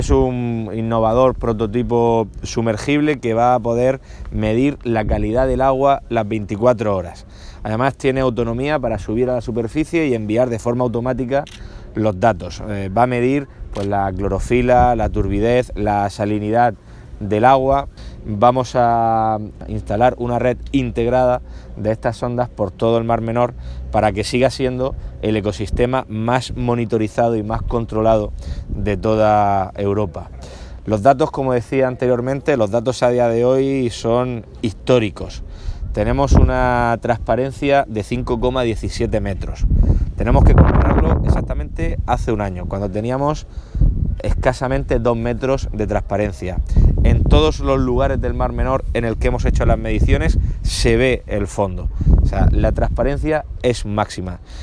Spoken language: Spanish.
Es un innovador prototipo sumergible que va a poder medir la calidad del agua las 24 horas. Además tiene autonomía para subir a la superficie y enviar de forma automática los datos. Va a medir pues, la clorofila, la turbidez, la salinidad del agua. Vamos a instalar una red integrada de estas sondas por todo el Mar Menor para que siga siendo el ecosistema más monitorizado y más controlado de toda Europa. Los datos, como decía anteriormente, los datos a día de hoy son históricos. Tenemos una transparencia de 5,17 metros. Tenemos que compararlo exactamente hace un año, cuando teníamos escasamente 2 metros de transparencia. En todos los lugares del Mar Menor en el que hemos hecho las mediciones se ve el fondo. O sea, la transparencia es máxima.